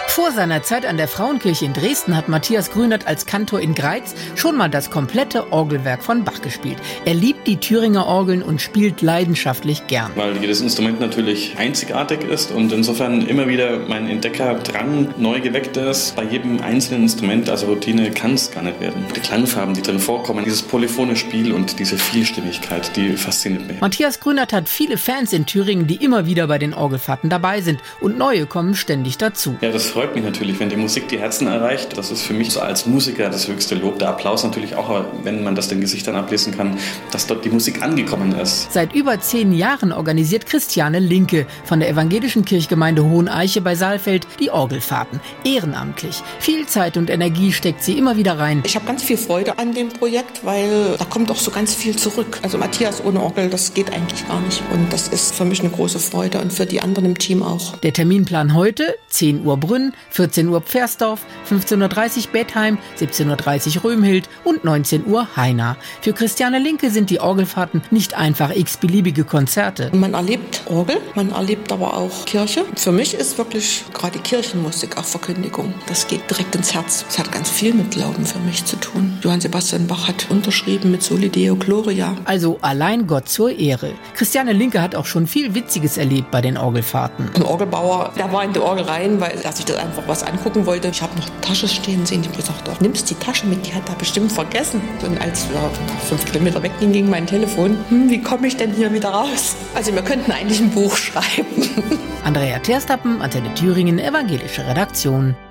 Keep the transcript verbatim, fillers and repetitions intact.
Vor seiner Zeit an der Frauenkirche in Dresden hat Matthias Grünert als Kantor in Greiz schon mal das komplette Orgelwerk von Bach gespielt. Er liebt die Thüringer Orgeln und spielt leidenschaftlich gern. Weil jedes Instrument natürlich einzigartig ist und insofern immer wieder mein Entdeckerdrang neu geweckt ist. Bei jedem einzelnen Instrument, also Routine, kann es gar nicht werden. Die Klangfarben, die drin vorkommen, dieses polyphone Spiel und diese Vielstimmigkeit, die fasziniert mich. Matthias Grünert hat viele Fans in Thüringen, die immer wieder bei den Orgelfahrten dabei sind und neue kommen ständig dazu. Ja, das freut mich natürlich, wenn die Musik die Herzen erreicht. Das ist für mich so als Musiker das höchste Lob. Der Applaus natürlich auch, wenn man das den Gesichtern ablesen kann, dass dort die Musik angekommen ist. Seit über zehn Jahren organisiert Christiane Linke von der evangelischen Kirchgemeinde Hoheneiche bei Saalfeld die Orgelfahrten. Ehrenamtlich. Viel Zeit und Energie steckt sie immer wieder rein. Ich habe ganz viel Freude an dem Projekt, weil da kommt auch so ganz viel zurück. Also Matthias ohne Orgel, das geht eigentlich gar nicht. Und das ist für mich eine große Freude und für die anderen im Team auch. Der Terminplan heute: zehn Uhr Brünn, vierzehn Uhr Pfersdorf, fünfzehn Uhr dreißig Bettheim, siebzehn Uhr dreißig Römhild und neunzehn Uhr Haina. Für Christiane Linke sind die Orgelfahrten nicht einfach x-beliebige Konzerte. Man erlebt Orgel, man erlebt aber auch Kirche. Für mich ist wirklich gerade Kirchenmusik auch Verkündigung. Das geht direkt ins Herz. Es hat ganz viel mit Glauben für mich zu tun. Johann Sebastian Bach hat unterschrieben mit Soli Deo Gloria. Also allein Gott zur Ehre. Christiane Linke hat auch schon viel Witziges erlebt bei den Orgelfahrten. Ein Orgelbauer, der war in die Orgel rein, weil er sich das einfach was angucken wollte. Ich habe noch Tasche stehen sehen. Ich habe gesagt, oh, nimmst die Tasche mit, die hat er bestimmt vergessen. Und als wir fünf Kilometer weggingen, ging mein Telefon. Hm, wie komme ich denn hier wieder raus? Also wir könnten eigentlich ein Buch schreiben. Andrea Terstappen, Antenne Thüringen, evangelische Redaktion.